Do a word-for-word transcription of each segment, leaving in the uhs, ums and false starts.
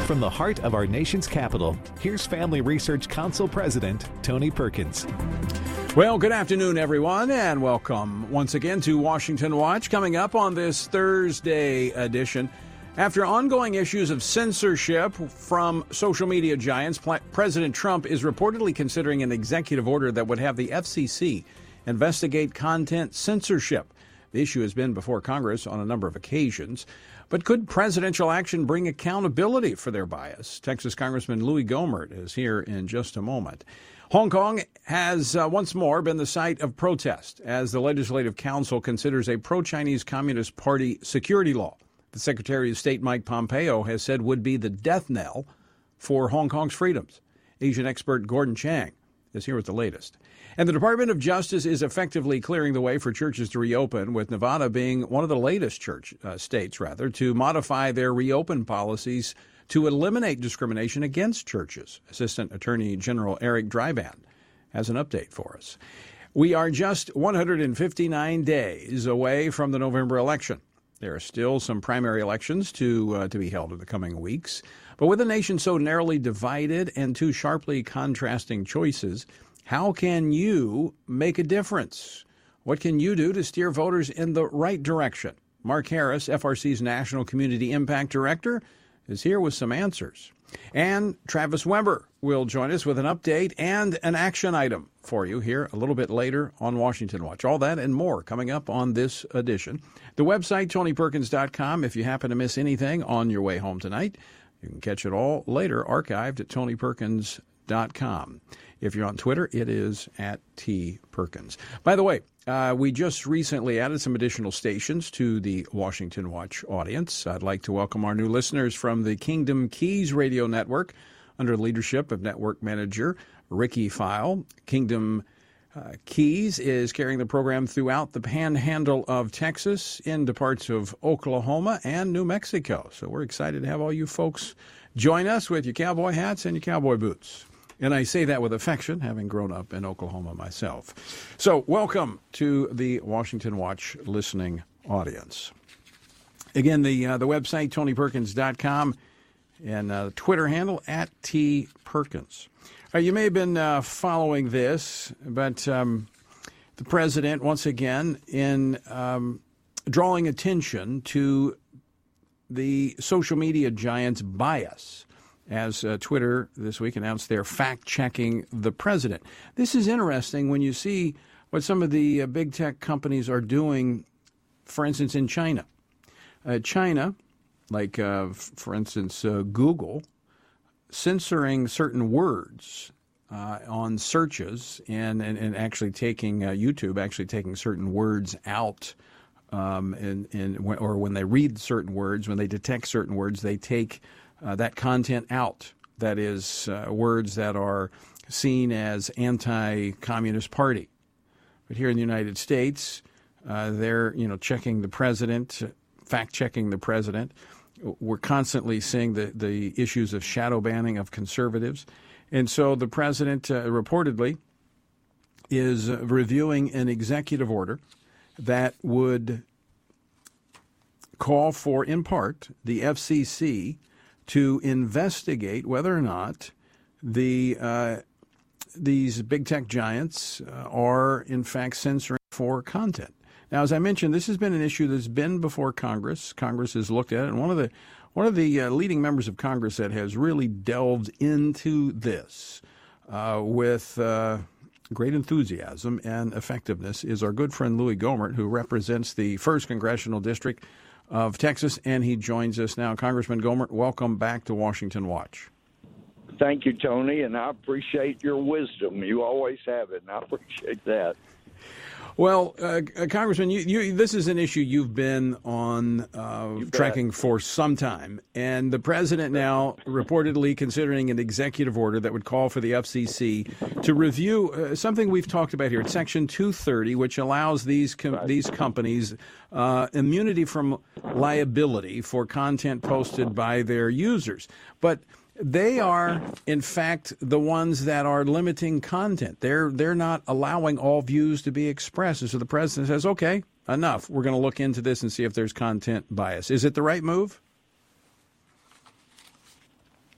from the heart of our nation's capital, here's Family Research Council President Tony Perkins. Well, good afternoon, everyone, and welcome once again to Washington Watch. Coming up on this Thursday edition, after ongoing issues of censorship from social media giants, President Trump is reportedly considering an executive order that would have the F C C investigate content censorship. The issue has been before Congress on a number of occasions. But could presidential action bring accountability for their bias? Texas Congressman Louis Gohmert is here in just a moment. Hong Kong has uh, once more been the site of protest as the Legislative Council considers a pro-Chinese Communist Party security law. The Secretary of State Mike Pompeo has said would be the death knell for Hong Kong's freedoms. Asian expert Gordon Chang is here with the latest. And the Department of Justice is effectively clearing the way for churches to reopen, with Nevada being one of the latest church uh, states, rather, to modify their reopen policies to eliminate discrimination against churches. Assistant Attorney General Eric Dryban has an update for us. We are just one hundred fifty-nine days away from the November election. There are still some primary elections to uh, to be held in the coming weeks. But with a nation so narrowly divided and two sharply contrasting choices, how can you make a difference? What can you do to steer voters in the right direction? Mark Harris, F R C's National Community Impact Director, is here with some answers. And Travis Weber will join us with an update and an action item for you here a little bit later on Washington Watch. All that and more coming up on this edition. The website, tony perkins dot com. If you happen to miss anything on your way home tonight, you can catch it all later, archived at tony perkins dot com. If you're on Twitter, it is at T Perkins. By the way, uh, we just recently added some additional stations to the Washington Watch audience. I'd like to welcome our new listeners from the Kingdom Keys Radio Network under the leadership of Network Manager Ricky File. Kingdom uh, Keys is carrying the program throughout the panhandle of Texas into parts of Oklahoma and New Mexico. So we're excited to have all you folks join us with your cowboy hats and your cowboy boots. And I say that with affection, having grown up in Oklahoma myself. So welcome to the Washington Watch listening audience. Again, the uh, the website, tony perkins dot com, and uh, Twitter handle, at T Perkins. Uh, you may have been uh, following this, but um, the president, once again, in um, drawing attention to the social media giant's bias, as uh, Twitter this week announced they're fact-checking the president. This is interesting when you see what some of the uh, big tech companies are doing, for instance, in China. Uh, China, like, uh, f- for instance, uh, Google, censoring certain words uh, on searches and, and, and actually taking uh, YouTube, actually taking certain words out. Um, and, and when, or when they read certain words, when they detect certain words, they take Uh, that content out. That is uh, words that are seen as anti-communist party. But here in the United States, uh, they're you know checking the president, fact-checking the president. We're constantly seeing the, the issues of shadow banning of conservatives. And so the president uh, reportedly is uh, reviewing an executive order that would call for, in part, the F C C to investigate whether or not the uh, these big tech giants uh, are, in fact, censoring for content. Now, as I mentioned, this has been an issue that's been before Congress. Congress has looked at it, and one of the one of the uh, leading members of Congress that has really delved into this uh, with uh, great enthusiasm and effectiveness is our good friend Louis Gohmert, who represents the first Congressional District of Texas, and he joins us now. Congressman Gohmert, welcome back to Washington Watch. Thank you, Tony, and I appreciate your wisdom. You always have it, and I appreciate that. Well, uh, Congressman, you, you, this is an issue you've been on uh, tracking for some time, and the president now reportedly considering an executive order that would call for the F C C to review uh, something we've talked about here. It's Section two thirty, which allows these com- right. these companies uh, immunity from liability for content posted by their users. But they are, in fact, the ones that are limiting content. They're they're not allowing all views to be expressed. And so the president says, okay, enough. We're going to look into this and see if there's content bias. Is it the right move?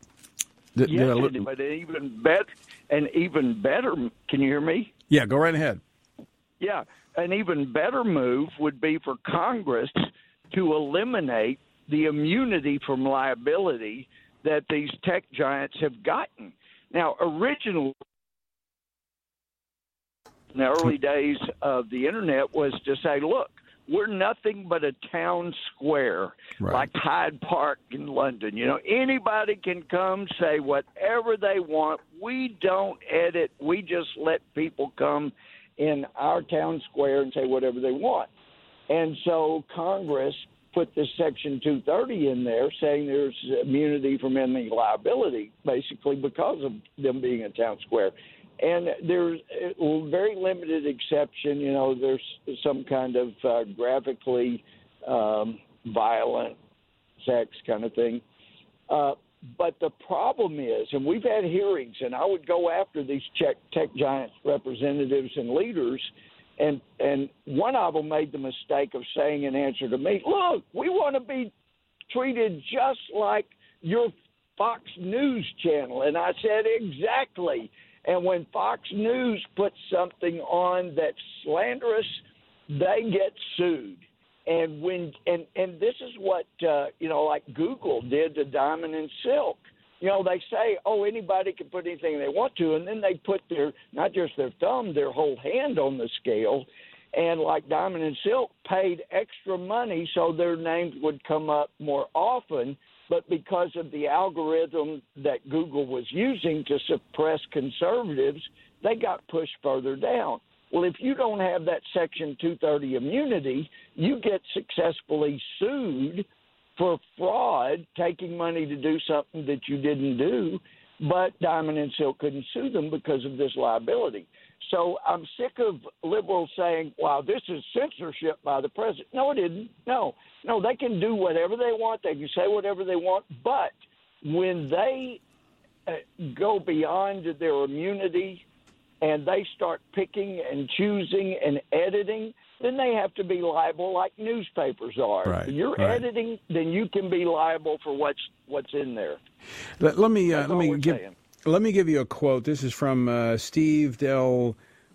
Did, yes, did I look? but even better, and even better. Can you hear me? Yeah, go right ahead. Yeah, an even better move would be for Congress to eliminate the immunity from liability that these tech giants have gotten. Now, originally, in the early days of the internet, was to say, look, we're nothing but a town square, right. like Hyde Park in London. You know, anybody can come say whatever they want. We don't edit. We just let people come in our town square and say whatever they want. And so Congress put this Section two thirty in there saying there's immunity from any liability, basically because of them being a town square. And there's a very limited exception. You know, there's some kind of uh, graphically um, violent sex kind of thing. Uh, but the problem is, and we've had hearings, and I would go after these tech, tech giant representatives and leaders, and and one of them made the mistake of saying in answer to me, look, we want to be treated just like your Fox News channel. And I said, exactly. And when Fox News puts something on that's slanderous, they get sued. And when and, and this is what, uh, you know, like Google did to Diamond and Silk. You know, they say, oh, anybody can put anything they want to, and then they put their, not just their thumb, their whole hand on the scale. And like Diamond and Silk paid extra money so their names would come up more often. But because of the algorithm that Google was using to suppress conservatives, they got pushed further down. Well, if you don't have that Section two thirty immunity, you get successfully sued for fraud, taking money to do something that you didn't do, but Diamond and Silk couldn't sue them because of this liability. So I'm sick of liberals saying, wow, this is censorship by the president. No, it isn't. No, no, they can do whatever they want. They can say whatever they want. But when they uh, go beyond their immunity and they start picking and choosing and editing, then they have to be liable like newspapers are. Right, if you're right. editing, then you can be liable for what's what's in there. Let, let me uh, That's let all me we're give saying. let me give you a quote. This is from uh, Steve Del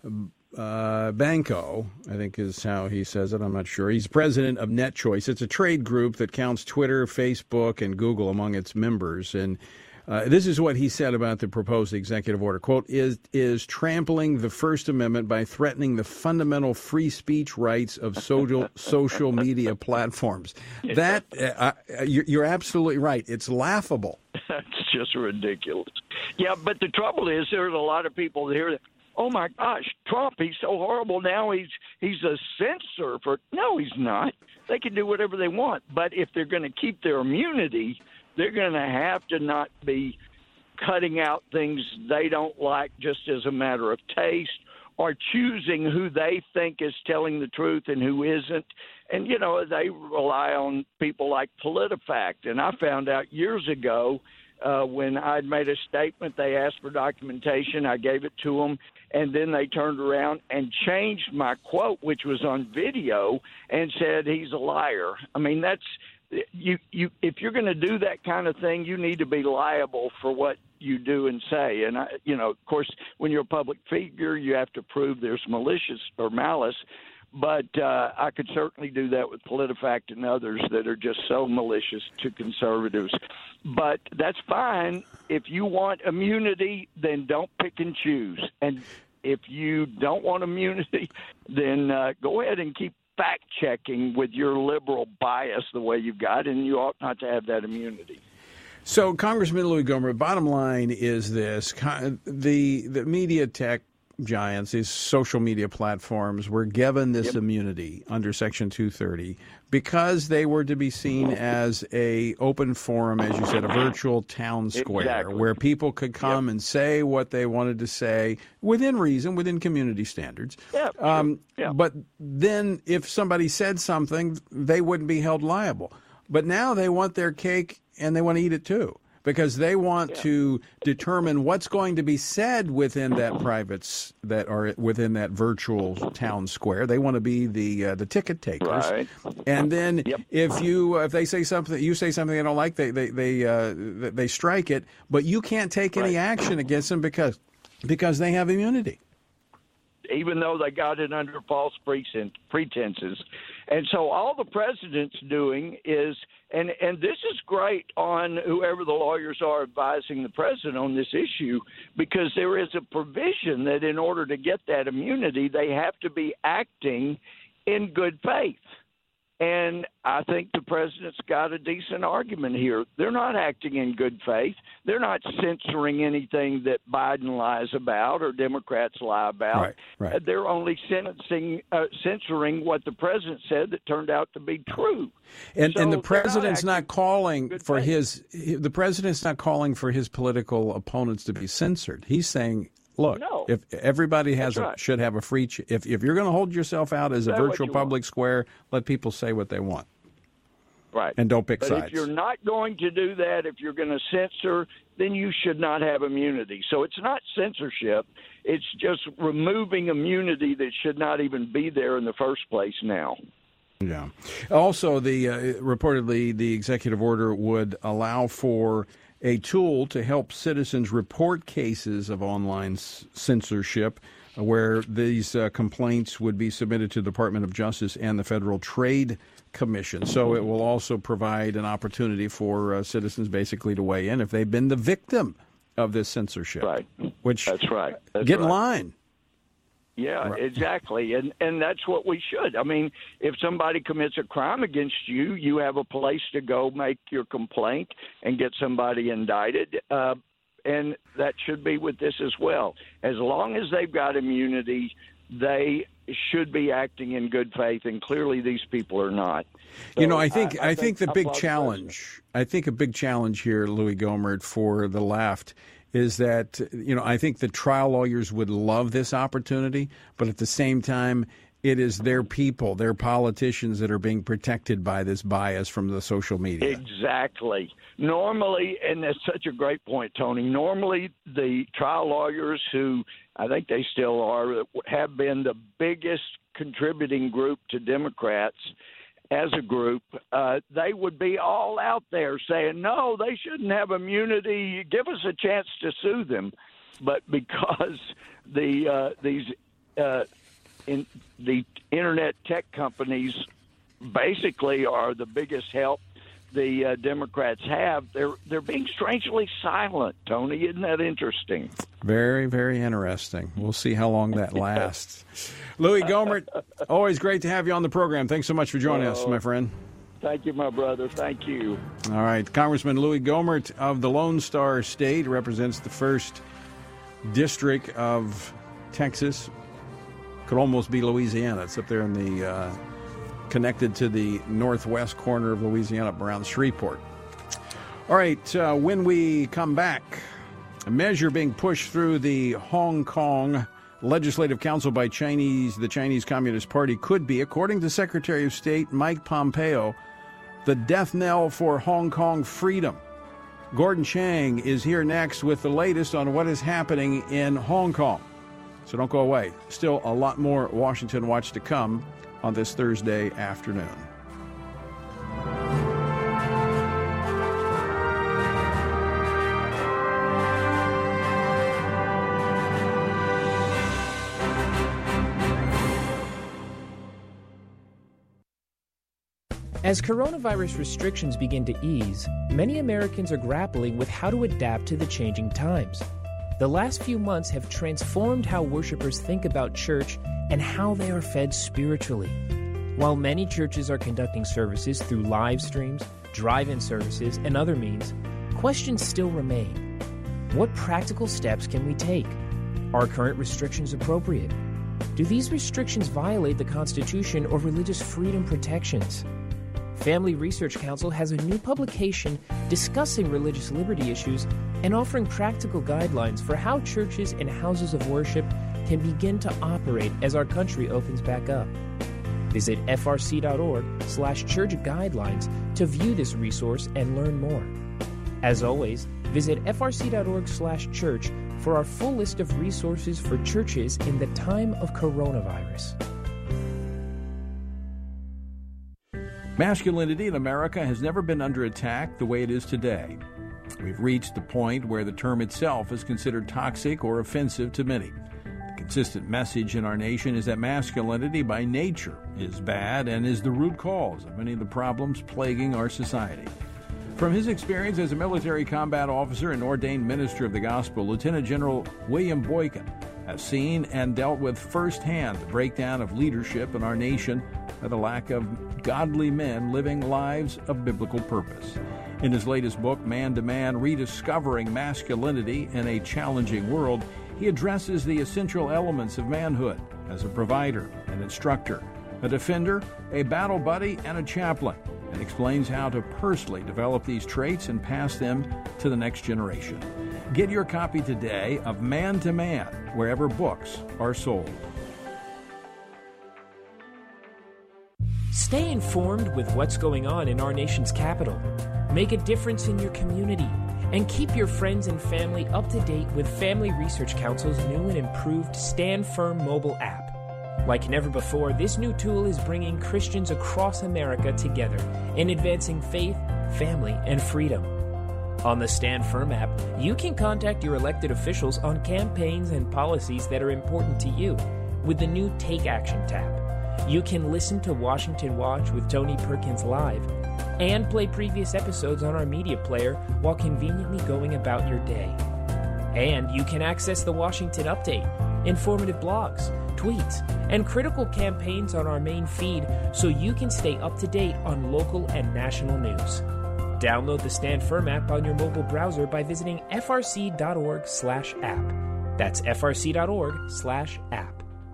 uh, Banco, I think is how he says it. I'm not sure. He's president of NetChoice. It's a trade group that counts Twitter, Facebook, and Google among its members. And Uh, this is what he said about the proposed executive order. Quote, is is trampling the First Amendment by threatening the fundamental free speech rights of social social media platforms. That uh, uh, you're, you're absolutely right. It's laughable. That's just ridiculous. Yeah, but the trouble is there's a lot of people here that, oh, my gosh, Trump, he's so horrible now. He's he's a censor for – no, he's not. They can do whatever they want. But if they're going to keep their immunity – they're going to have to not be cutting out things they don't like just as a matter of taste or choosing who they think is telling the truth and who isn't. And, you know, they rely on people like PolitiFact. And I found out years ago uh, when I'd made a statement, they asked for documentation. I gave it to them. And then they turned around and changed my quote, which was on video, and said he's a liar. I mean, that's – You, you, if you're going to do that kind of thing, you need to be liable for what you do and say. And, I, you know, of course, when you're a public figure, you have to prove there's malicious or malice. But uh, I could certainly do that with PolitiFact and others that are just so malicious to conservatives. But that's fine. If you want immunity, then don't pick and choose. And if you don't want immunity, then uh, go ahead and keep fact-checking with your liberal bias the way you've got, and you ought not to have that immunity. So, Congressman Louie Gohmert, bottom line is this. The, the media tech giants, these social media platforms, were given this yep. immunity under Section two thirty because they were to be seen as a open forum, as you said, a virtual town square, exactly. where people could come yep. and say what they wanted to say within reason, within community standards. Yeah, um, yeah. But then if somebody said something, they wouldn't be held liable. But now they want their cake and they want to eat it too. because they want Yeah. to determine what's going to be said within that private s- that are within that virtual town square. They want to be the uh, the ticket takers, Right. and then Yep. if you if they say something, you say something they don't like, they they they uh, they strike it, but you can't take any Right. action against them because because they have immunity. Even though they got it under false pretenses. And so all the president's doing is, and, and this is great on whoever the lawyers are advising the president on this issue, because there is a provision that in order to get that immunity, they have to be acting in good faith. And I think the president's got a decent argument here. They're not acting in good faith. They're not censoring anything that Biden lies about or Democrats lie about. Right, right. They're only sentencing, uh, censoring what the president said that turned out to be true. And So and the they're president's not not, acting calling good for faith. his the president's not calling for his political opponents to be censored. He's saying, look, No. if everybody has That's a, right. should have a free ch- if if you're going to hold yourself out as a Say what virtual you public square, let people say what they want. Right. And don't pick but sides. if you're not going to do that, if you're going to censor, then you should not have immunity. So it's not censorship. It's just removing immunity that should not even be there in the first place now. Yeah. Also, the uh, reportedly the executive order would allow for a tool to help citizens report cases of online s- censorship, uh, where these uh, complaints would be submitted to the Department of Justice and the Federal Trade Commission. So it will also provide an opportunity for uh, citizens basically to weigh in if they've been the victim of this censorship. Right. Which That's right. That's get in right. line. Yeah, Right. exactly. And and that's what we should. I mean, if somebody commits a crime against you, you have a place to go make your complaint and get somebody indicted. Uh, and that should be with this as well. As long as they've got immunity, they should be acting in good faith, and clearly these people are not. So You know, I think I, I think the I big applaud the challenge, I think a big challenge here, Louis Gohmert, for the left is that, you know, I think the trial lawyers would love this opportunity, but at the same time, it is their people, their politicians that are being protected by this bias from the social media. Exactly. Normally, and that's such a great point, Tony, normally the trial lawyers who I think they still are, have been the biggest contributing group to Democrats as a group, uh, they would be all out there saying, no, they shouldn't have immunity. Give us a chance to sue them. But because the uh, these uh, in the internet tech companies basically are the biggest help the uh, Democrats have, they're they're being strangely silent, Tony. Isn't that interesting? Very, very interesting. We'll see how long that lasts. Louis Gohmert, always great to have you on the program. Thanks so much for joining us, my friend. Thank you, my brother. Thank you. All right. Congressman Louis Gohmert of the Lone Star State represents the first district of Texas. Could almost be Louisiana. It's up there in the uh, connected to the northwest corner of Louisiana up around Shreveport. All right. Uh, when we come back, a measure being pushed through the Hong Kong Legislative Council by Chinese, the Chinese Communist Party could be, according to Secretary of State Mike Pompeo, the death knell for Hong Kong freedom. Gordon Chang is here next with the latest on what is happening in Hong Kong. So don't go away. Still a lot more Washington Watch to come on this Thursday afternoon. As coronavirus restrictions begin to ease, many Americans are grappling with how to adapt to the changing times. The last few months have transformed how worshipers think about church and how they are fed spiritually. While many churches are conducting services through live streams, drive-in services, and other means, questions still remain. What practical steps can we take? Are current restrictions appropriate? Do these restrictions violate the Constitution or religious freedom protections? Family Research Council has a new publication discussing religious liberty issues and offering practical guidelines for how churches and houses of worship can begin to operate as our country opens back up. Visit frc.org slash church guidelines to view this resource and learn more. As always, visit f r c dot org slash church for our full list of resources for churches in the time of coronavirus. Masculinity in America has never been under attack the way it is today. We've reached the point where the term itself is considered toxic or offensive to many. The consistent message in our nation is that masculinity by nature is bad and is the root cause of many of the problems plaguing our society. From his experience as a military combat officer and ordained minister of the gospel, Lieutenant General William Boykin has seen and dealt with firsthand the breakdown of leadership in our nation by the lack of godly men living lives of biblical purpose. In his latest book, Man to Man, Rediscovering Masculinity in a Challenging World, he addresses the essential elements of manhood as a provider, an instructor, a defender, a battle buddy, and a chaplain, and explains how to personally develop these traits and pass them to the next generation. Get your copy today of Man to Man, wherever books are sold. Stay informed with what's going on in our nation's capital. Make a difference in your community. And keep your friends and family up to date with Family Research Council's new and improved Stand Firm mobile app. Like never before, this new tool is bringing Christians across America together in advancing faith, family, and freedom. On the Stand Firm app, you can contact your elected officials on campaigns and policies that are important to you with the new Take Action tab. You can listen to Washington Watch with Tony Perkins live and play previous episodes on our media player while conveniently going about your day. And you can access the Washington Update, informative blogs, tweets, and critical campaigns on our main feed so you can stay up to date on local and national news. Download the Stand Firm app on your mobile browser by visiting f r c dot org slash app. That's f r c dot org slash app.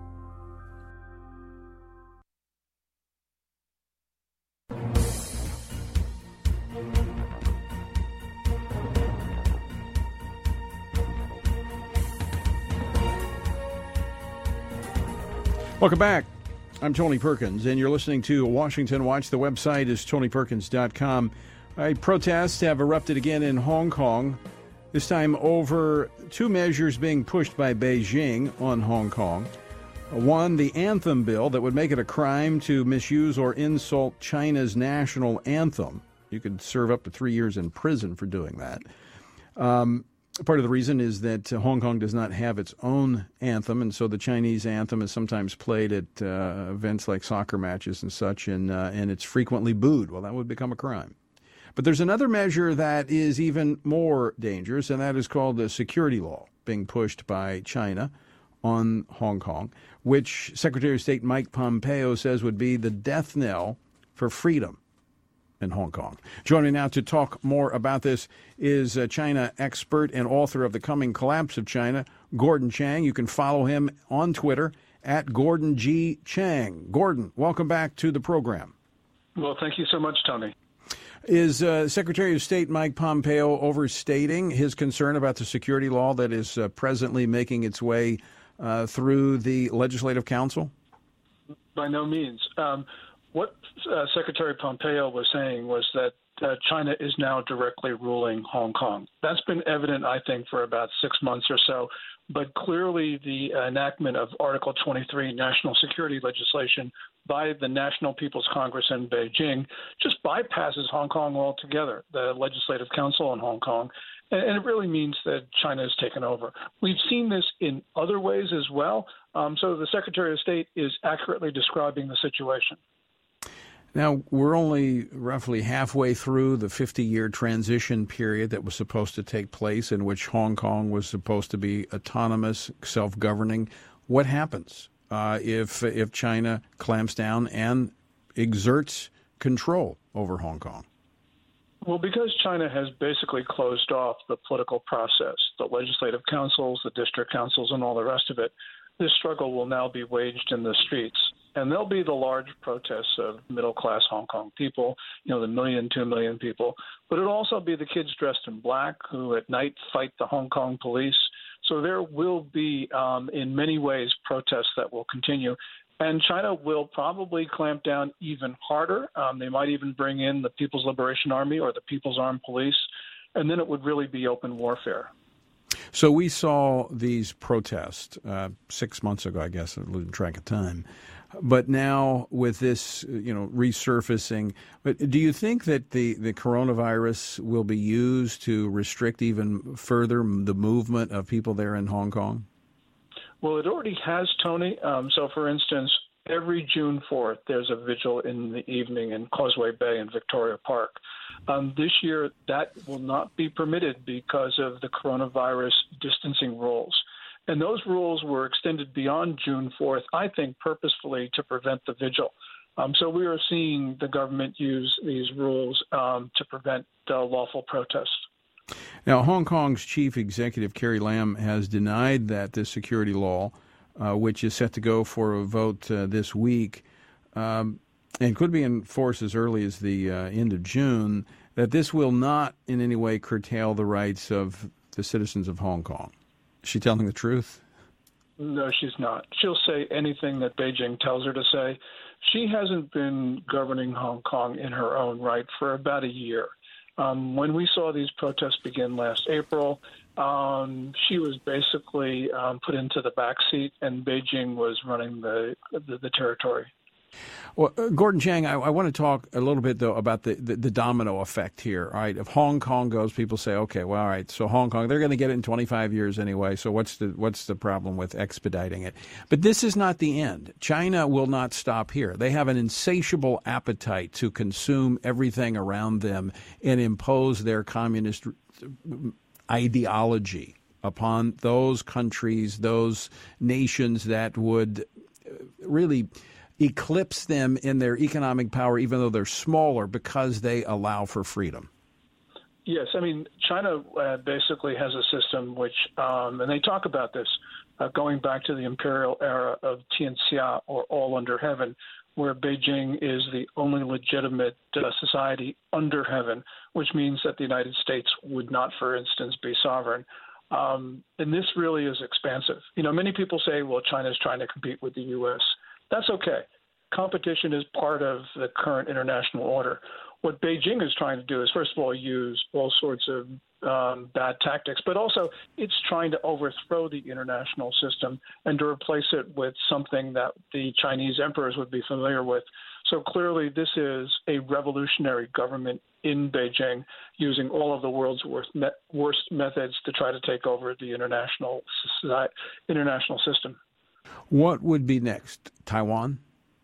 Welcome back. I'm Tony Perkins, and you're listening to Washington Watch. The website is tony perkins dot com. Right, protests have erupted again in Hong Kong, this time over two measures being pushed by Beijing on Hong Kong. One, the anthem bill that would make it a crime to misuse or insult China's national anthem. You could serve up to three years in prison for doing that. Um, Part of the reason is that uh, Hong Kong does not have its own anthem, and so the Chinese anthem is sometimes played at uh, events like soccer matches and such, and uh, and it's frequently booed. Well, that would become a crime. But there's another measure that is even more dangerous, and that is called the security law being pushed by China on Hong Kong, which Secretary of State Mike Pompeo says would be the death knell for freedom in Hong Kong. Joining now to talk more about this is a China expert and author of The Coming Collapse of China, Gordon Chang. You can follow him on Twitter at Gordon G. Chang. Gordon, welcome back to the program. Well, thank you so much, Tony. Is uh, Secretary of State Mike Pompeo overstating his concern about the security law that is uh, presently making its way uh, through the Legislative Council? By no means. Um, What uh, Secretary Pompeo was saying was that uh, China is now directly ruling Hong Kong. That's been evident, I think, for about six months or so. But clearly the enactment of Article twenty-three, national security legislation, by the National People's Congress in Beijing just bypasses Hong Kong altogether, the Legislative Council in Hong Kong. And it really means that China has taken over. We've seen this in other ways as well. Um, so the Secretary of State is accurately describing the situation. Now, we're only roughly halfway through the fifty-year transition period that was supposed to take place in which Hong Kong was supposed to be autonomous, self-governing. What happens uh, if if China clamps down and exerts control over Hong Kong? Well, because China has basically closed off the political process, the legislative councils, the district councils, and all the rest of it, this struggle will now be waged in the streets. And there'll be the large protests of middle-class Hong Kong people, you know, the million, two million people. But it'll also be the kids dressed in black who at night fight the Hong Kong police. So there will be, um, in many ways, protests that will continue. And China will probably clamp down even harder. Um, they might even bring in the People's Liberation Army or the People's Armed Police and then it would really be open warfare. So we saw these protests uh, six months ago, I guess, I'm losing track of time. But now with this, you know, resurfacing, but do you think that the, the coronavirus will be used to restrict even further the movement of people there in Hong Kong? Well, it already has, Tony. Um, so, for instance, every June fourth, there's a vigil in the evening in Causeway Bay and Victoria Park. Um, this year, that will not be permitted because of the coronavirus distancing rules. And those rules were extended beyond June fourth, I think, purposefully to prevent the vigil. Um, so we are seeing the government use these rules um, to prevent uh, lawful protests. Now, Hong Kong's chief executive, Carrie Lam, has denied that this security law, uh, which is set to go for a vote uh, this week, um, and could be in force as early as the uh, end of June, that this will not in any way curtail the rights of the citizens of Hong Kong. Is she telling the truth? No, she's not. She'll say anything that Beijing tells her to say. She hasn't been governing Hong Kong in her own right for about a year. Um, when we saw these protests begin last April, um, she was basically um, put into the back seat, and Beijing was running the the, the territory. Well, uh, Gordon Chang, I, I want to talk a little bit, though, about the, the, the domino effect here. All right, if Hong Kong goes, people say, okay, well, all right, so Hong Kong, they're going to get it in twenty-five years anyway, so what's the what's the problem with expediting it? But this is not the end. China will not stop here. They have an insatiable appetite to consume everything around them and impose their communist ideology upon those countries, those nations that would really eclipse them in their economic power, even though they're smaller, because they allow for freedom. Yes, I mean, China uh, basically has a system which, um, and they talk about this, uh, going back to the imperial era of Tianxia, or all under heaven, where Beijing is the only legitimate uh, society under heaven, which means that the United States would not, for instance, be sovereign. Um, and this really is expansive. You know, many people say, well, China is trying to compete with the U S. That's okay. Competition is part of the current international order. What Beijing is trying to do is, first of all, use all sorts of um, bad tactics, but also it's trying to overthrow the international system and to replace it with something that the Chinese emperors would be familiar with. So clearly this is a revolutionary government in Beijing using all of the world's worst, me- worst methods to try to take over the international society, international system. What would be next? Taiwan?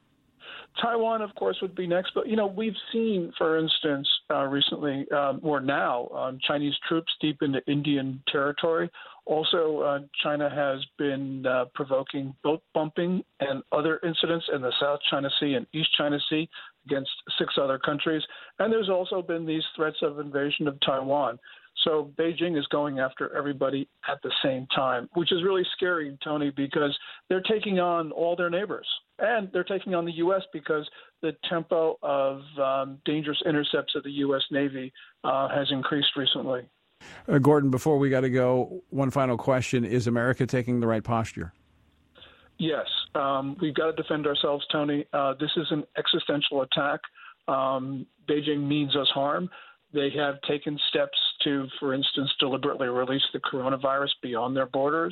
Taiwan, of course, would be next. But, you know, we've seen, for instance, uh, recently, um, or now, um, Chinese troops deep into Indian territory. Also, uh, China has been uh, provoking boat bumping and other incidents in the South China Sea and East China Sea against six other countries. And there's also been these threats of invasion of Taiwan. So Beijing is going after everybody at the same time, which is really scary, Tony, because they're taking on all their neighbors. And they're taking on the U S because the tempo of um, dangerous intercepts of the U S Navy uh, has increased recently. Uh, Gordon, before we got to go, one final question. Is America taking the right posture? Yes. Um, we've got to defend ourselves, Tony. Uh, this is an existential attack. Um, Beijing means us harm. They have taken steps to, for instance, deliberately release the coronavirus beyond their borders,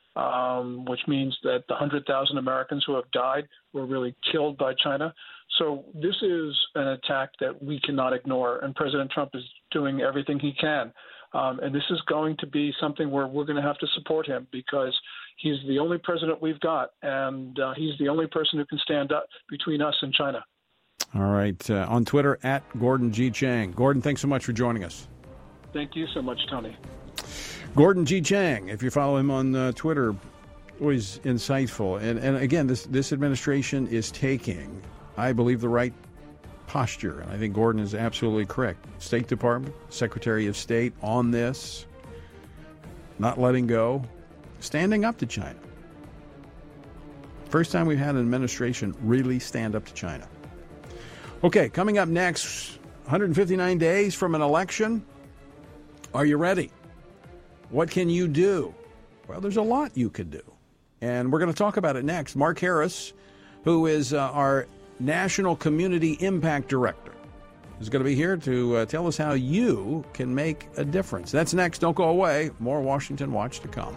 um, which means that the one hundred thousand Americans who have died were really killed by China. So this is an attack that we cannot ignore, and President Trump is doing everything he can. Um, and this is going to be something where we're going to have to support him because he's the only president we've got, and uh, he's the only person who can stand up between us and China. All right. Uh, on Twitter, at Gordon G. Chang. Gordon, thanks so much for joining us. Thank you so much, Tony. Gordon G. Chang, if you follow him on uh, Twitter, always insightful. And, and again, this, this administration is taking, I believe, the right posture. And I think Gordon is absolutely correct. State Department, Secretary of State on this, not letting go, standing up to China. First time we've had an administration really stand up to China. Okay, coming up next, one hundred fifty-nine days from an election. Are you ready? What can you do? Well, there's a lot you can do. And we're going to talk about it next. Mark Harris, who is uh, our National Community Impact Director is going to be here to uh, tell us how you can make a difference. That's next. Don't go away. More Washington Watch to come.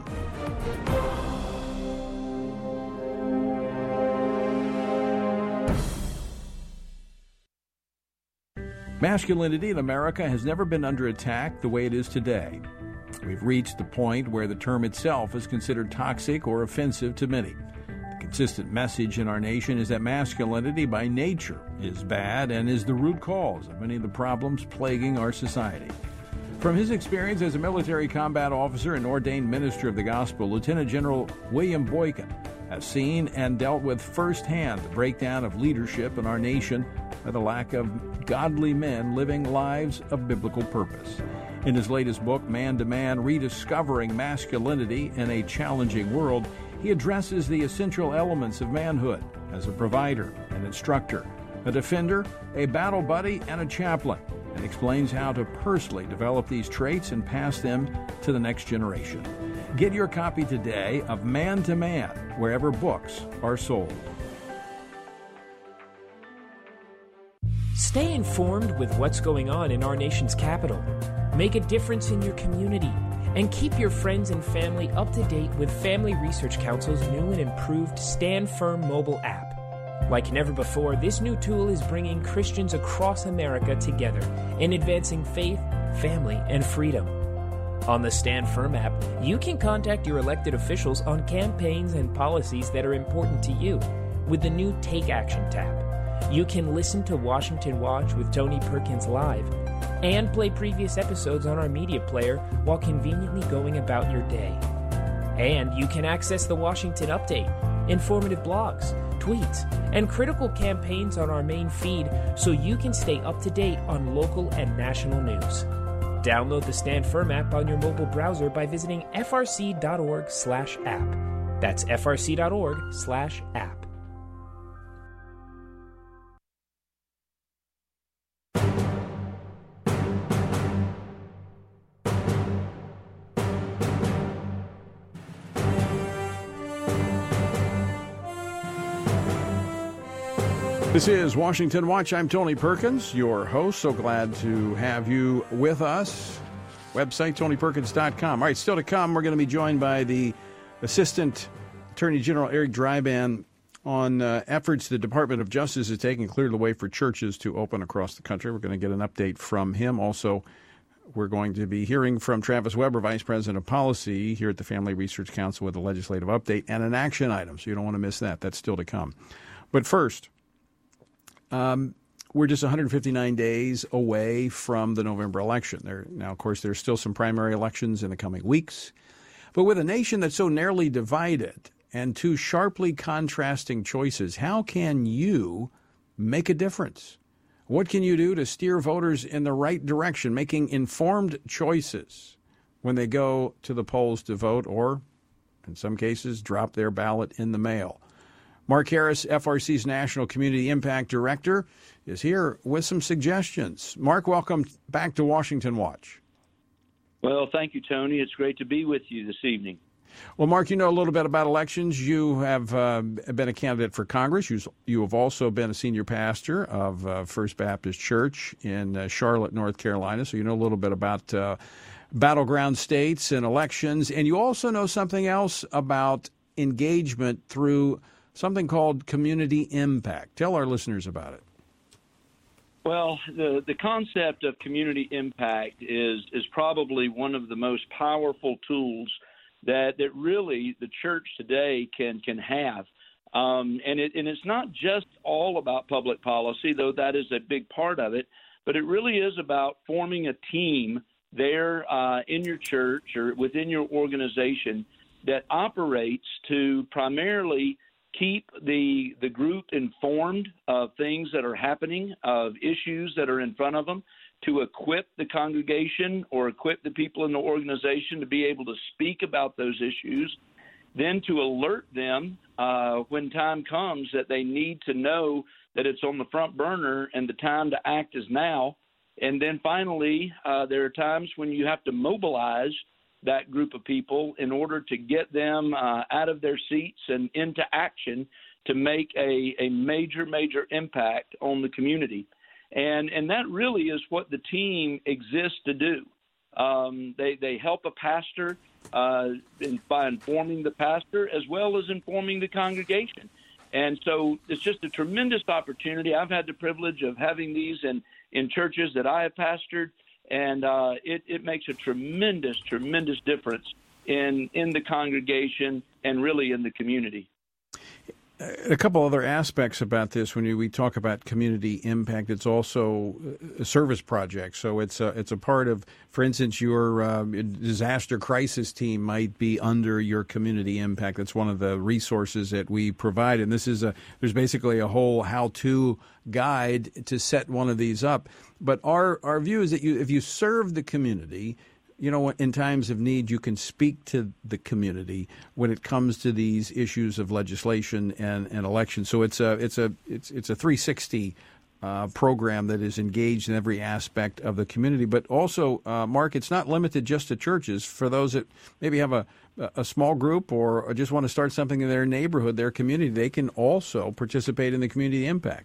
Masculinity in America has never been under attack the way it is today. We've reached the point where the term itself is considered toxic or offensive to many. The consistent message in our nation is that masculinity by nature is bad and is the root cause of many of the problems plaguing our society. From his experience as a military combat officer and ordained minister of the gospel, Lieutenant General William Boykin has seen and dealt with firsthand the breakdown of leadership in our nation by the lack of godly men living lives of biblical purpose. In his latest book, Man to Man, Rediscovering Masculinity in a Challenging World, he addresses the essential elements of manhood as a provider, an instructor, a defender, a battle buddy, and a chaplain, and explains how to personally develop these traits and pass them to the next generation. Get your copy today of Man to Man, wherever books are sold. Stay informed with what's going on in our nation's capital. Make a difference in your community. And keep your friends and family up to date with Family Research Council's new and improved Stand Firm mobile app. Like never before, this new tool is bringing Christians across America together in advancing faith, family, and freedom. On the Stand Firm app, you can contact your elected officials on campaigns and policies that are important to you with the new Take Action tab. You can listen to Washington Watch with Tony Perkins live and play previous episodes on our media player while conveniently going about your day. And you can access the Washington Update, informative blogs, tweets, and critical campaigns on our main feed so you can stay up to date on local and national news. Download the Stand Firm app on your mobile browser by visiting f r c dot org slash app. That's f r c dot org slash app. This is Washington Watch. I'm Tony Perkins, your host. So glad to have you with us. Website, tony perkins dot com. All right, still to come, we're going to be joined by the Assistant Attorney General Eric Dryban on uh, efforts the Department of Justice is taking to clear the way for churches to open across the country. We're going to get an update from him. Also, we're going to be hearing from Travis Weber, Vice President of Policy here at the Family Research Council, with a legislative update and an action item, so you don't want to miss that. That's still to come. But first, Um, we're just one hundred fifty-nine days away from the November election. There, now, of course, there's still some primary elections in the coming weeks. But with a nation that's so narrowly divided and two sharply contrasting choices, how can you make a difference? What can you do to steer voters in the right direction, making informed choices when they go to the polls to vote or, in some cases, drop their ballot in the mail? Mark Harris, F R C's National Community Impact Director, is here with some suggestions. Mark, welcome back to Washington Watch. Well, thank you, Tony. It's great to be with you this evening. Well, Mark, you know a little bit about elections. You have uh, been a candidate for Congress. You, you have also been a senior pastor of uh, First Baptist Church in uh, Charlotte, North Carolina, so you know a little bit about uh, battleground states and elections. And you also know something else about engagement through something called community impact. Tell our listeners about it. Well, the, the concept of community impact is is probably one of the most powerful tools that, that really the church today can can have. Um, and, it, and it's not just all about public policy, though that is a big part of it, but it really is about forming a team there uh, in your church or within your organization that operates to primarily keep the the group informed of things that are happening, of issues that are in front of them, to equip the congregation or equip the people in the organization to be able to speak about those issues, then to alert them uh, when time comes that they need to know that it's on the front burner and the time to act is now. And then finally, uh, there are times when you have to mobilize that group of people in order to get them uh, out of their seats and into action to make a, a major, major impact on the community. And and that really is what the team exists to do. Um, they, they help a pastor uh, in, by informing the pastor as well as informing the congregation. And so it's just a tremendous opportunity. I've had the privilege of having these in, in churches that I have pastored, and uh, it, it makes a tremendous, tremendous difference in, in the congregation and really in the community. A couple other aspects about this. When you, we talk about community impact, it's also a service project. So it's a, it's a part of, for instance, your uh, disaster crisis team might be under your community impact. That's one of the resources that we provide. And this is a, there's basically a whole how-to guide to set one of these up. But our, our view is that you, if you serve the community, you know, in times of need, you can speak to the community when it comes to these issues of legislation and, and elections. So it's a it's a it's it's a three sixty uh, program that is engaged in every aspect of the community. But also, uh, Mark, it's not limited just to churches. For those that maybe have a a small group or just want to start something in their neighborhood, their community, they can also participate in the community impact.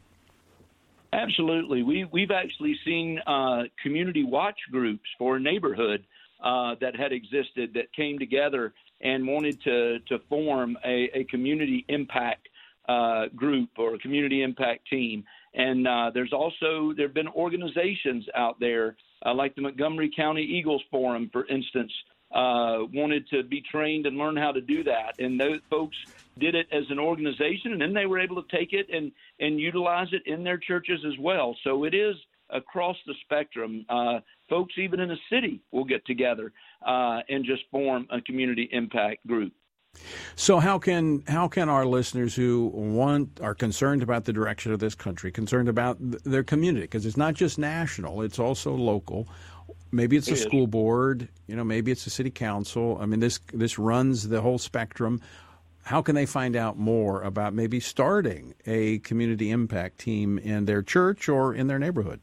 Absolutely, we we've actually seen uh, community watch groups for a neighborhood Uh, that had existed that came together and wanted to, to form a, a community impact uh, group or a community impact team. And uh, there's also, there have been organizations out there uh, like the Montgomery County Eagles Forum, for instance, uh, wanted to be trained and learn how to do that. And those folks did it as an organization, and then they were able to take it and, and utilize it in their churches as well. So it is across the spectrum. Uh, folks even in a city will get together uh, and just form a community impact group. So how can how can our listeners who want are concerned about the direction of this country, concerned about th- their community, because it's not just national, it's also local. Maybe it's a school board, you know, maybe it's a city council. I mean, this this runs the whole spectrum. How can they find out more about maybe starting a community impact team in their church or in their neighborhood?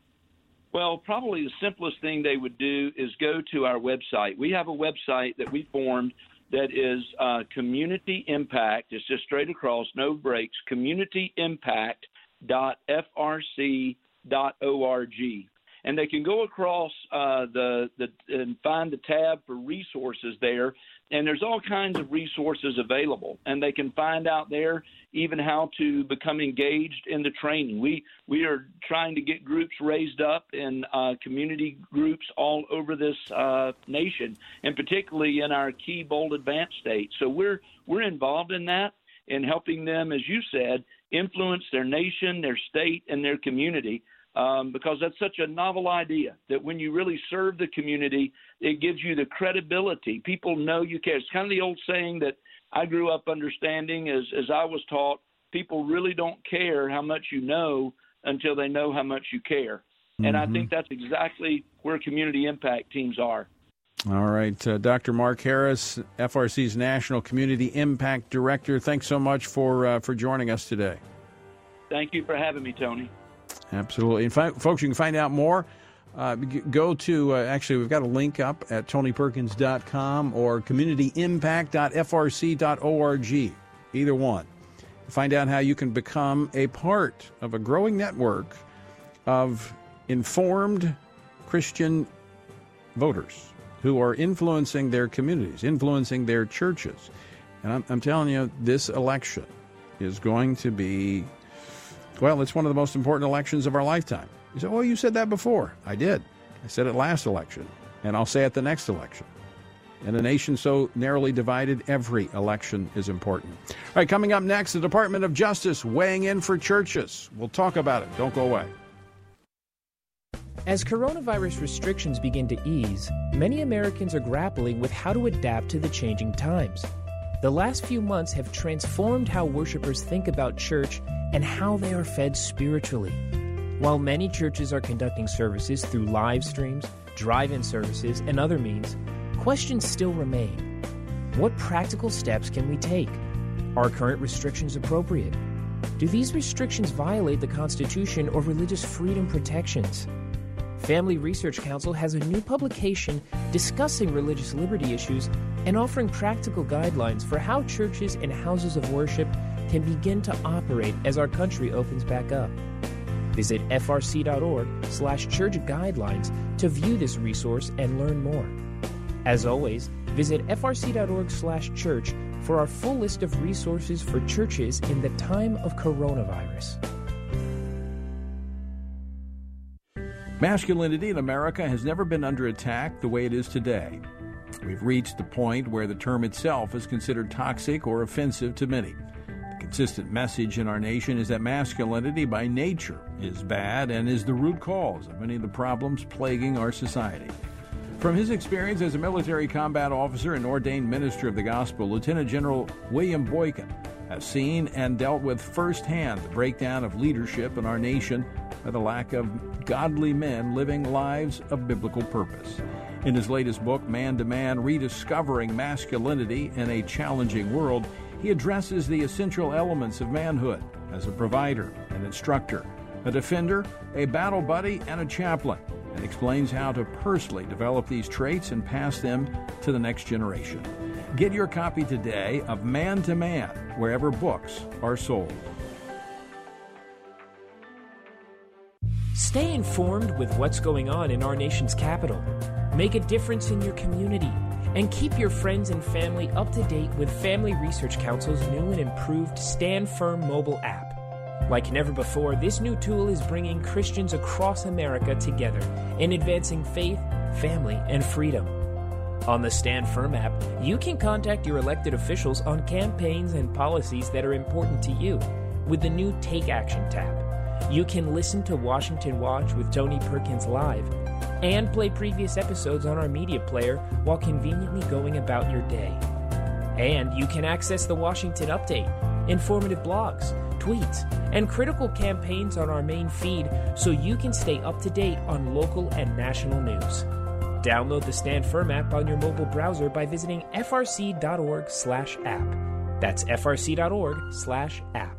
Well, probably the simplest thing they would do is go to our website. We have a website that we formed that is uh, Community Impact. It's just straight across, no breaks, community impact dot f r c dot org. And they can go across uh, the, the and find the tab for resources there. And there's all kinds of resources available. And they can find out there even how to become engaged in the training. We we are trying to get groups raised up in uh, community groups all over this uh, nation, and particularly in our key bold advanced states. So we're we're involved in that in helping them, as you said, influence their nation, their state, and their community. Um, because that's such a novel idea that when you really serve the community, it gives you the credibility. People know you care. It's kind of the old saying that I grew up understanding as, as I was taught, people really don't care how much you know until they know how much you care. Mm-hmm. And I think that's exactly where community impact teams are. All right. Uh, Doctor Mark Harris, F R C's National Community Impact Director, thanks so much for, uh, for joining us today. Thank you for having me, Tony. Absolutely. And fi- folks, you can find out more. Uh, go to, uh, actually, we've got a link up at tony perkins dot com or community impact dot f r c dot org, either one. Find out how you can become a part of a growing network of informed Christian voters who are influencing their communities, influencing their churches. And I'm, I'm telling you, this election is going to be... Well, it's one of the most important elections of our lifetime. You say, oh, you said that before. I did. I said it last election, and I'll say it the next election. In a nation so narrowly divided, every election is important. All right, coming up next, the Department of Justice weighing in for churches. We'll talk about it. Don't go away. As coronavirus restrictions begin to ease, many Americans are grappling with how to adapt to the changing times. The last few months have transformed how worshipers think about church and how they are fed spiritually. While many churches are conducting services through live streams, drive-in services, and other means, questions still remain. What practical steps can we take? Are current restrictions appropriate? Do these restrictions violate the Constitution or religious freedom protections? Family Research Council has a new publication discussing religious liberty issues and offering practical guidelines for how churches and houses of worship can begin to operate as our country opens back up. Visit frc.org slash church guidelines to view this resource and learn more. As always, visit frc.org slash church for our full list of resources for churches in the time of coronavirus. Masculinity in America has never been under attack the way it is today. We've reached the point where the term itself is considered toxic or offensive to many. The consistent message in our nation is that masculinity by nature is bad and is the root cause of many of the problems plaguing our society. From his experience as a military combat officer and ordained minister of the gospel, Lieutenant General William Boykin has seen and dealt with firsthand the breakdown of leadership in our nation by the lack of godly men living lives of biblical purpose. In his latest book, Man to Man, Rediscovering Masculinity in a Challenging World, he addresses the essential elements of manhood as a provider, an instructor, a defender, a battle buddy, and a chaplain, and explains how to personally develop these traits and pass them to the next generation. Get your copy today of Man to Man, wherever books are sold. Stay informed with what's going on in our nation's capital. Make a difference in your community. And keep your friends and family up to date with Family Research Council's new and improved Stand Firm mobile app. Like never before, this new tool is bringing Christians across America together in advancing faith, family, and freedom. On the Stand Firm app, you can contact your elected officials on campaigns and policies that are important to you with the new Take Action tab. You can listen to Washington Watch with Tony Perkins live and play previous episodes on our media player while conveniently going about your day. And you can access the Washington Update, informative blogs, tweets, and critical campaigns on our main feed so you can stay up to date on local and national news. Download the Stand Firm app on your mobile browser by visiting frc.org slash app. That's frc.org slash app.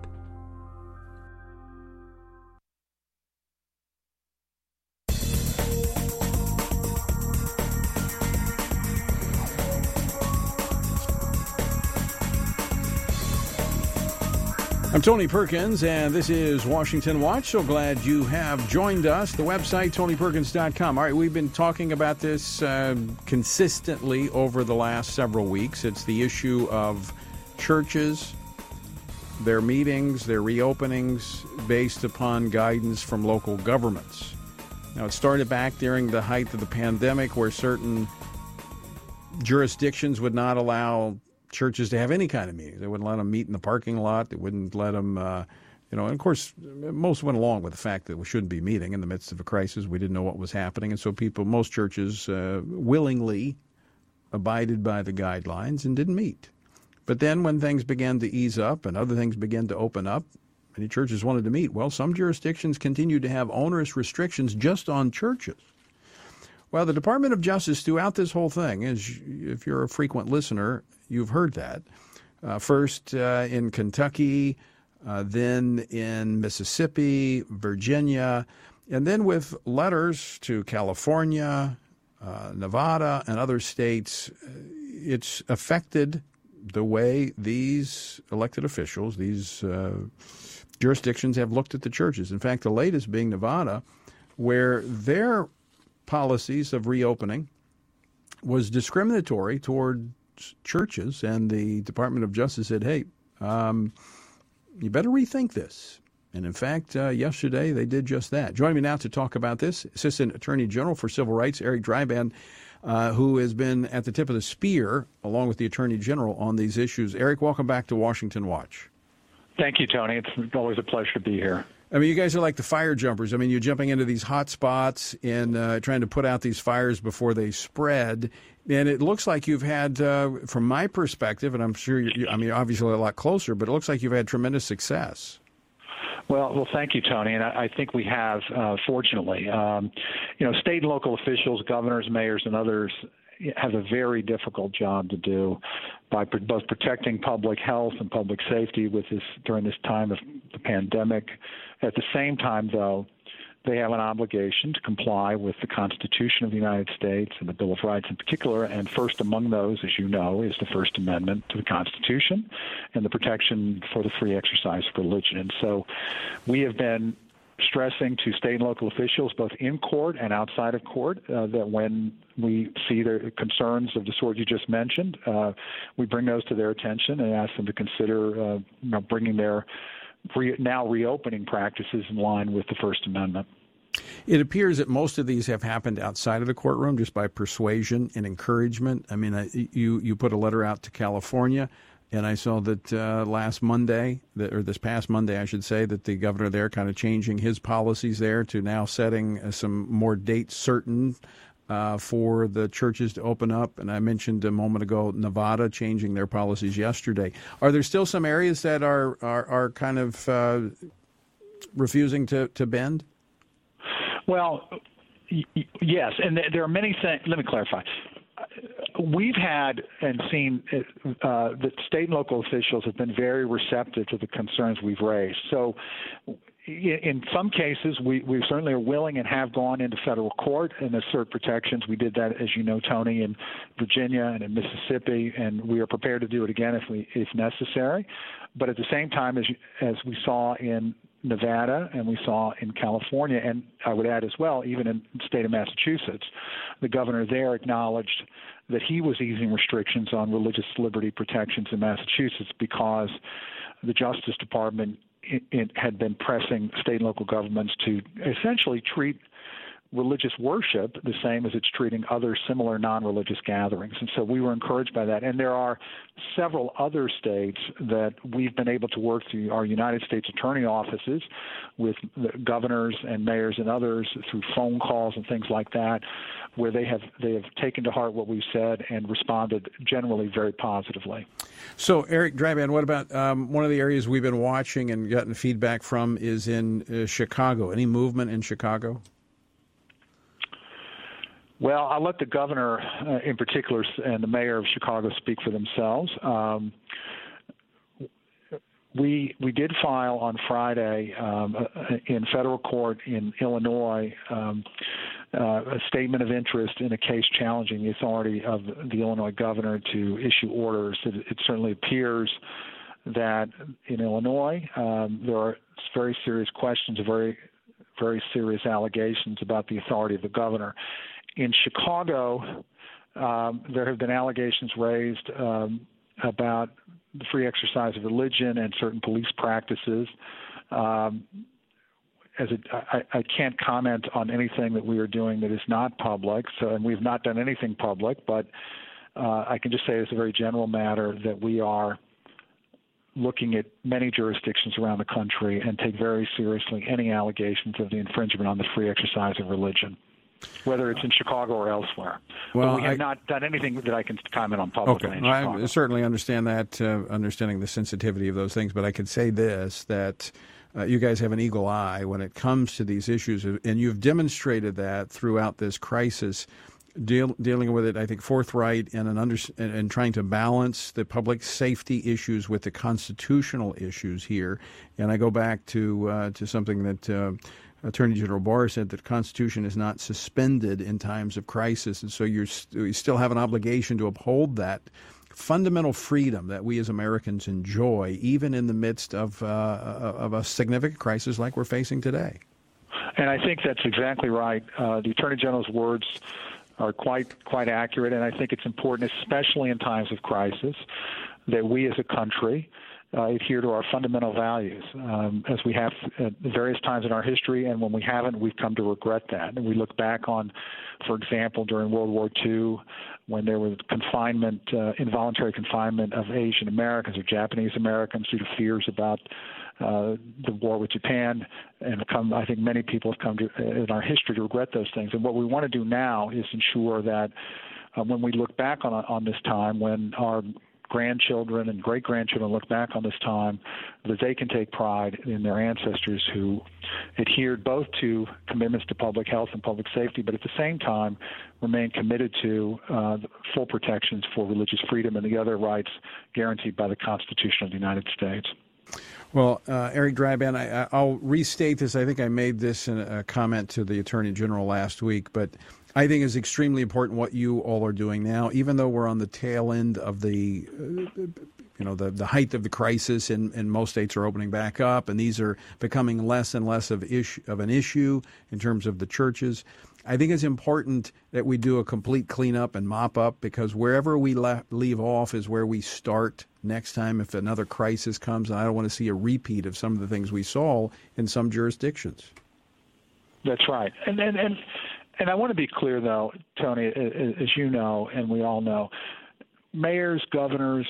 I'm Tony Perkins, and this is Washington Watch. So glad you have joined us. The website, tony perkins dot com. All right, we've been talking about this uh, consistently over the last several weeks. It's the issue of churches, their meetings, their reopenings based upon guidance from local governments. Now, it started back during the height of the pandemic where certain jurisdictions would not allow churches to have any kind of meetings. They wouldn't let them meet in the parking lot. They wouldn't let them, uh, you know, and of course, most went along with the fact that we shouldn't be meeting in the midst of a crisis. We didn't know what was happening. And so people, most churches uh, willingly abided by the guidelines and didn't meet. But then when things began to ease up and other things began to open up, many churches wanted to meet. Well, some jurisdictions continued to have onerous restrictions just on churches. Well, the Department of Justice throughout this whole thing, is, if you're a frequent listener, you've heard that. Uh, first uh, in Kentucky, uh, then in Mississippi, Virginia, and then with letters to California, uh, Nevada, and other states, it's affected the way these elected officials, these uh, jurisdictions have looked at the churches. In fact, the latest being Nevada, where their policies of reopening was discriminatory toward churches, and the Department of Justice said, hey, um, you better rethink this. And in fact, uh, yesterday they did just that. Joining me now to talk about this, Assistant Attorney General for Civil Rights, Eric Dryban, uh, who has been at the tip of the spear, along with the Attorney General, on these issues. Eric, welcome back to Washington Watch. Thank you, Tony. It's always a pleasure to be here. I mean, you guys are like the fire jumpers. I mean, you're jumping into these hot spots and uh, trying to put out these fires before they spread. And it looks like you've had, uh, from my perspective, and I'm sure, you're, I mean, obviously a lot closer, but it looks like you've had tremendous success. Well, well, thank you, Tony, and I, I think we have, uh, fortunately. Um, you know, state and local officials, governors, mayors, and others have a very difficult job to do by pro- both protecting public health and public safety with this during this time of the pandemic. At the same time, though, they have an obligation to comply with the Constitution of the United States and the Bill of Rights in particular, and first among those, as you know, is the First Amendment to the Constitution and the protection for the free exercise of religion. And so we have been stressing to state and local officials, both in court and outside of court, uh, that when we see the concerns of the sort you just mentioned, uh, we bring those to their attention and ask them to consider uh, you know, bringing their re- now reopening practices in line with the First Amendment. It appears that most of these have happened outside of the courtroom just by persuasion and encouragement. I mean, I, you, you put a letter out to California, and I saw that uh, last Monday, or this past Monday, I should say, that the governor there kind of changing his policies there to now setting uh, some more dates certain uh, for the churches to open up. And I mentioned a moment ago Nevada changing their policies yesterday. Are there still some areas that are, are, are kind of uh, refusing to, to bend? Well, y- yes, and there are many things. Let me clarify. We've had and seen uh, that state and local officials have been very receptive to the concerns we've raised. So in some cases, we, we certainly are willing and have gone into federal court and assert protections. We did that, as you know, Tony, in Virginia and in Mississippi, and we are prepared to do it again if we if necessary. But at the same time, as as we saw in Nevada and we saw in California, and I would add as well, even in the state of Massachusetts, the governor there acknowledged that he was easing restrictions on religious liberty protections in Massachusetts because the Justice Department it, it had been pressing state and local governments to essentially treat religious worship the same as it's treating other similar non-religious gatherings. And so we were encouraged by that. And there are several other states that we've been able to work through our United States attorney offices with the governors and mayors and others through phone calls and things like that, where they have they have taken to heart what we've said and responded generally very positively. So, Eric Dryban, what about um, one of the areas we've been watching and gotten feedback from is in uh, Chicago. Any movement in Chicago? Well, I'll let the governor uh, in particular and the mayor of Chicago speak for themselves. Um, we we did file on Friday um, in federal court in Illinois um, uh, a statement of interest in a case challenging the authority of the Illinois governor to issue orders. It, it certainly appears that in Illinois um, there are very serious questions, very, very serious allegations about the authority of the governor. In Chicago, um, there have been allegations raised um, about the free exercise of religion and certain police practices. Um, as a, I, I can't comment on anything that we are doing that is not public, so and we've not done anything public, but uh, I can just say as a very general matter that we are looking at many jurisdictions around the country and take very seriously any allegations of the infringement on the free exercise of religion, whether it's in Chicago or elsewhere. Well, but we have I, not done anything that I can comment on publicly. Okay, in I certainly understand that, uh, understanding the sensitivity of those things, but I could say this, that uh, you guys have an eagle eye when it comes to these issues, and you've demonstrated that throughout this crisis, deal, dealing with it, I think, forthright and, an under, and, and trying to balance the public safety issues with the constitutional issues here. And I go back to, uh, to something that uh, Attorney General Barr said, that the Constitution is not suspended in times of crisis, and so you're st- you still have an obligation to uphold that fundamental freedom that we as Americans enjoy, even in the midst of uh, of a significant crisis like we're facing today. And I think that's exactly right. Uh, the Attorney General's words are quite quite accurate, and I think it's important, especially in times of crisis, that we as a country Uh, adhere to our fundamental values, um, as we have at various times in our history, and when we haven't, we've come to regret that. And we look back on, for example, during World War Two, when there was confinement, uh, involuntary confinement of Asian Americans or Japanese Americans due to fears about uh, the war with Japan, and come, I think many people have come to, in our history to regret those things. And what we want to do now is ensure that uh, when we look back on on this time, when our grandchildren and great-grandchildren look back on this time, that they can take pride in their ancestors who adhered both to commitments to public health and public safety, but at the same time remain committed to uh, full protections for religious freedom and the other rights guaranteed by the Constitution of the United States. Well, uh, Eric Dryban, I, I'll restate this. I think I made this in a comment to the Attorney General last week, but I think it's extremely important what you all are doing now, even though we're on the tail end of the uh, you know, the, the height of the crisis, and, and most states are opening back up, and these are becoming less and less of issue of an issue in terms of the churches. I think it's important that we do a complete cleanup and mop up, because wherever we le- leave off is where we start next time if another crisis comes. And I don't want to see a repeat of some of the things we saw in some jurisdictions. That's right. And and and, and I want to be clear, though, Tony, as you know, and we all know, mayors, governors,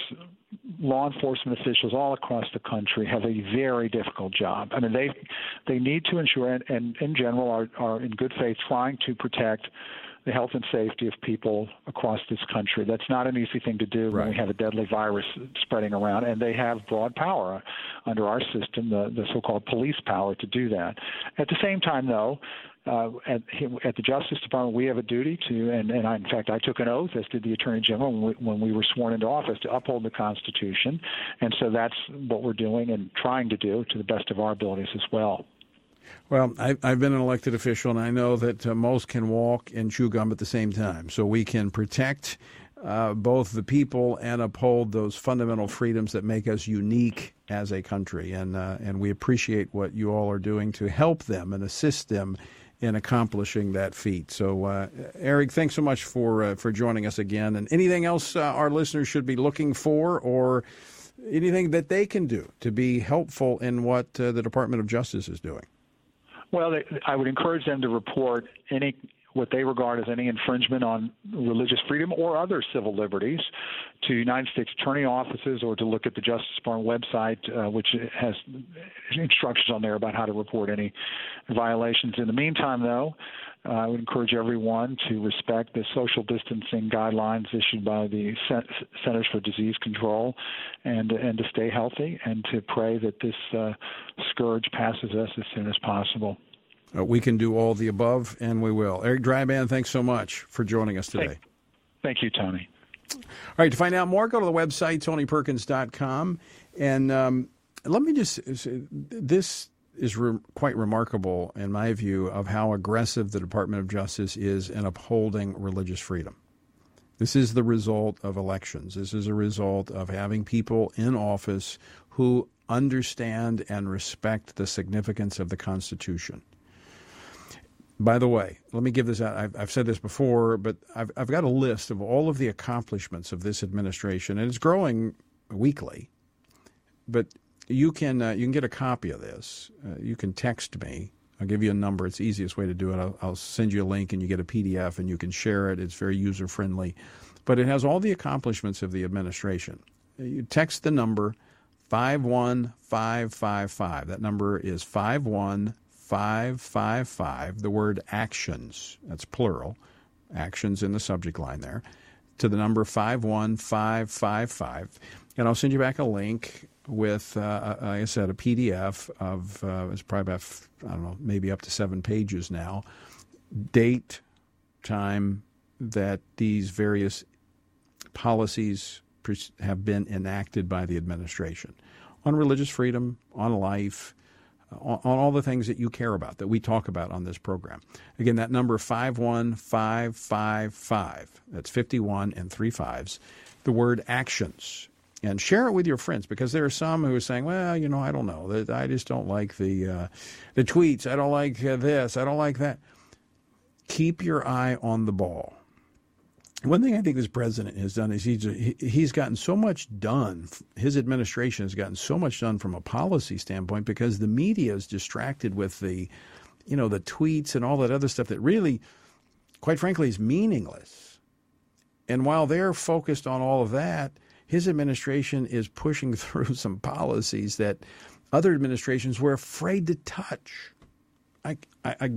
law enforcement officials all across the country have a very difficult job. I mean, they they need to ensure, and, and in general are, are in good faith trying to protect the health and safety of people across this country. That's not an easy thing to do when right. we have a deadly virus spreading around, and they have broad power under our system, the, the so-called police power, to do that. At the same time, though, Uh, at, at the Justice Department, we have a duty to, and, and I, in fact, I took an oath, as did the Attorney General, when we, when we were sworn into office, to uphold the Constitution. And so that's what we're doing and trying to do to the best of our abilities as well. Well, I, I've been an elected official, and I know that uh, most can walk and chew gum at the same time. So we can protect uh, both the people and uphold those fundamental freedoms that make us unique as a country. And, uh, and we appreciate what you all are doing to help them and assist them in accomplishing that feat. So, uh, Eric, thanks so much for uh, for joining us again. And anything else uh, our listeners should be looking for, or anything that they can do to be helpful in what uh, the Department of Justice is doing? Well, they, I would encourage them to report any what they regard as any infringement on religious freedom or other civil liberties to United States attorney offices, or to look at the Justice Department website, uh, which has instructions on there about how to report any violations. In the meantime, though, uh, I would encourage everyone to respect the social distancing guidelines issued by the Centers for Disease Control, and and to stay healthy, and to pray that this uh, scourge passes us as soon as possible. Uh, we can do all the above, and we will. Eric Dryban, thanks so much for joining us today. Thank, thank you, Tony. All right, to find out more, go to the website, tony perkins dot com. And um, let me just say, this is re- quite remarkable, in my view, of how aggressive the Department of Justice is in upholding religious freedom. This is the result of elections. This is a result of having people in office who understand and respect the significance of the Constitution. By the way, let me give this out. I've, I've said this before, but I've, I've got a list of all of the accomplishments of this administration, and it's growing weekly. But you can uh, you can get a copy of this. Uh, you can text me. I'll give you a number. It's the easiest way to do it. I'll, I'll send you a link, and you get a P D F, and you can share it. It's very user-friendly. But it has all the accomplishments of the administration. You text the number five one five five five. That number is five one five five five, the word actions, that's plural, actions in the subject line there, to the number five one five five five. And I'll send you back a link with, uh, like I said, a P D F of, uh, it's probably about, I don't know, maybe up to seven pages now, date, time that these various policies have been enacted by the administration on religious freedom, on life, on, on all the things that you care about, that we talk about on this program. Again, that number five one five five five, that's fifty-one and three fives, the word actions. And share it with your friends, because there are some who are saying, well, you know, I don't know. I just don't like the uh, the tweets. I don't like uh, this. I don't like that. Keep your eye on the ball. One thing I think this president has done is he's, he's gotten so much done. His administration has gotten so much done from a policy standpoint, because the media is distracted with the, you know, the tweets and all that other stuff that really, quite frankly, is meaningless. And while they're focused on all of that, his administration is pushing through some policies that other administrations were afraid to touch. I, I, I,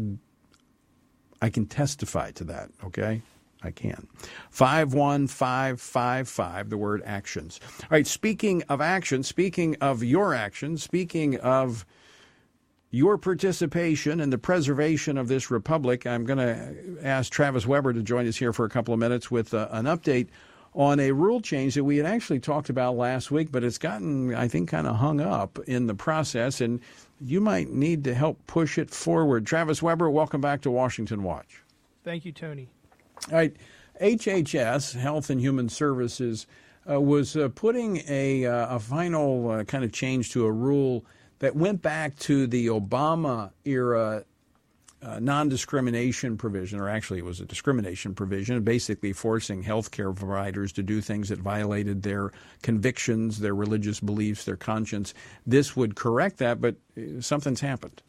I can testify to that, okay? I can. five one five five five, the word actions. All right, speaking of action, speaking of your actions, speaking of your participation in the preservation of this republic, I'm going to ask Travis Weber to join us here for a couple of minutes with uh, an update on a rule change that we had actually talked about last week, but it's gotten, I think, kind of hung up in the process, and you might need to help push it forward. Travis Weber, welcome back to Washington Watch. Thank you, Tony. All right, H H S, Health and Human Services, uh, was uh, putting a, uh, a final uh, kind of change to a rule that went back to the Obama era uh, non-discrimination provision, or actually it was a discrimination provision, basically forcing healthcare providers to do things that violated their convictions, their religious beliefs, their conscience. This would correct that, but something's happened.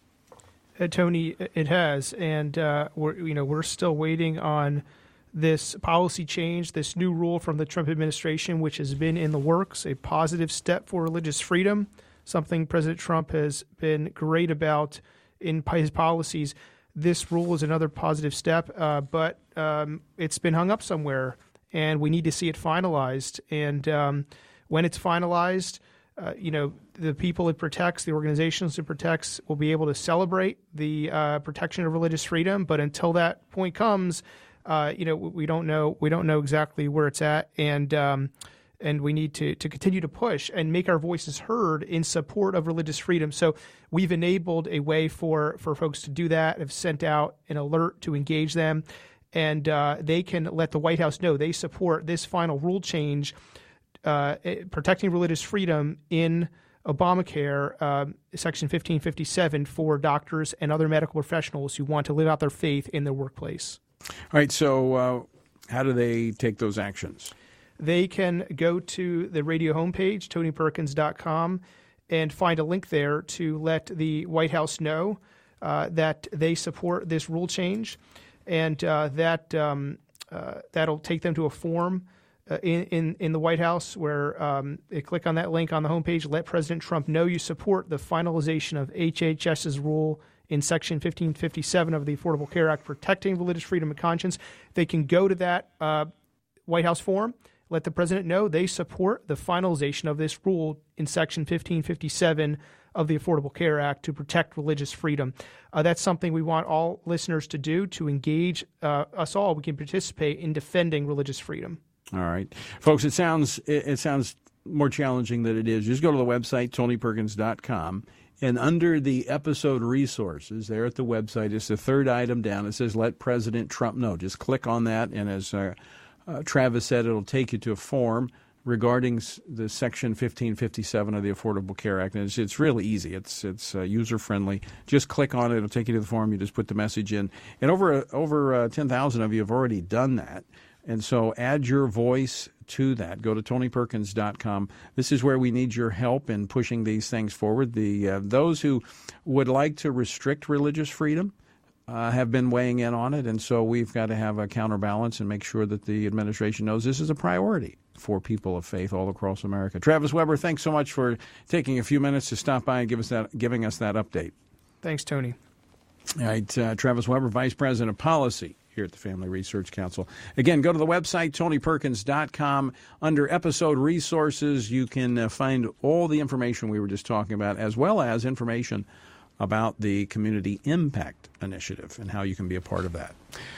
Uh, Tony, it has, and uh, we're you know we're still waiting on this policy change, this new rule from the Trump administration, which has been in the works, a positive step for religious freedom, something President Trump has been great about in his policies. This rule is another positive step, uh, but um, it's been hung up somewhere, and we need to see it finalized. And um, when it's finalized, uh, you know, the people it protects, the organizations it protects, will be able to celebrate the uh, protection of religious freedom. But until that point comes, uh, you know, we don't know. We don't know exactly where it's at, and um, and we need to to continue to push and make our voices heard in support of religious freedom. So we've enabled a way for, for folks to do that, have sent out an alert to engage them, and uh, they can let the White House know they support this final rule change uh, protecting religious freedom in Obamacare, uh, Section fifteen fifty-seven, for doctors and other medical professionals who want to live out their faith in their workplace. All right, so uh, how do they take those actions? They can go to the radio homepage, tony perkins dot com, and find a link there to let the White House know uh, that they support this rule change, and uh, that um, uh, that'll take them to a form uh, in, in in the White House where um, they click on that link on the homepage. Let President Trump know you support the finalization of HHS's rule in Section fifteen fifty-seven of the Affordable Care Act, protecting religious freedom of conscience. They can go to that uh, White House form. Let the president know they support the finalization of this rule in Section fifteen fifty-seven of the Affordable Care Act to protect religious freedom. Uh, that's something we want all listeners to do, to engage uh, us all. We can participate in defending religious freedom. All right. Folks, it sounds it, it sounds more challenging than it is. Just go to the website, tony perkins dot com, and under the episode resources there at the website, it's the third item down. It says, Let President Trump Know. Just click on that, and as uh, Uh, Travis said, it'll take you to a form regarding the Section fifteen fifty-seven of the Affordable Care Act. And it's, it's really easy. It's it's uh, user-friendly. Just click on it. It'll take you to the form. You just put the message in. And over uh, over uh, ten thousand of you have already done that. And so add your voice to that. Go to tony perkins dot com. This is where we need your help in pushing these things forward. The uh, those who would like to restrict religious freedom Uh, have been weighing in on it, and so we've got to have a counterbalance and make sure that the administration knows this is a priority for people of faith all across America. Travis Weber, thanks so much for taking a few minutes to stop by and give us that, giving us that update. Thanks, Tony. All right, uh, Travis Weber, Vice President of Policy here at the Family Research Council. Again, go to the website, tony perkins dot com. Under episode resources, you can uh, find all the information we were just talking about, as well as information about the Community Impact Initiative and how you can be a part of that.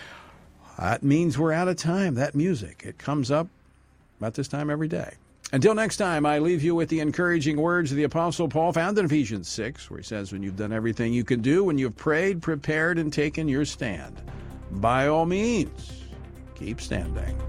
That means we're out of time. That music, it comes up about this time every day. Until next time, I leave you with the encouraging words of the Apostle Paul found in Ephesians six, where he says, when you've done everything you can do, when you've prayed, prepared, and taken your stand, by all means, keep standing.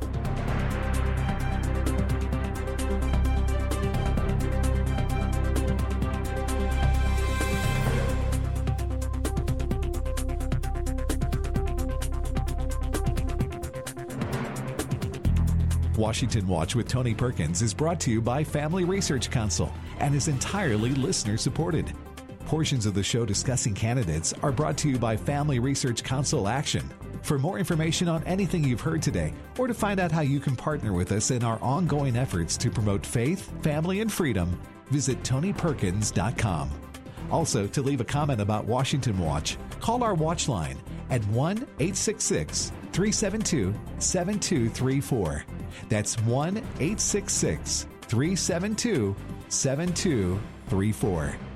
Washington Watch with Tony Perkins is brought to you by Family Research Council and is entirely listener-supported. Portions of the show discussing candidates are brought to you by Family Research Council Action. For more information on anything you've heard today, or to find out how you can partner with us in our ongoing efforts to promote faith, family, and freedom, visit tony perkins dot com. Also, to leave a comment about Washington Watch, call our watch line at one eight six six, three seven two, seven two three four. That's one eight six six, three seven two, seven two three four.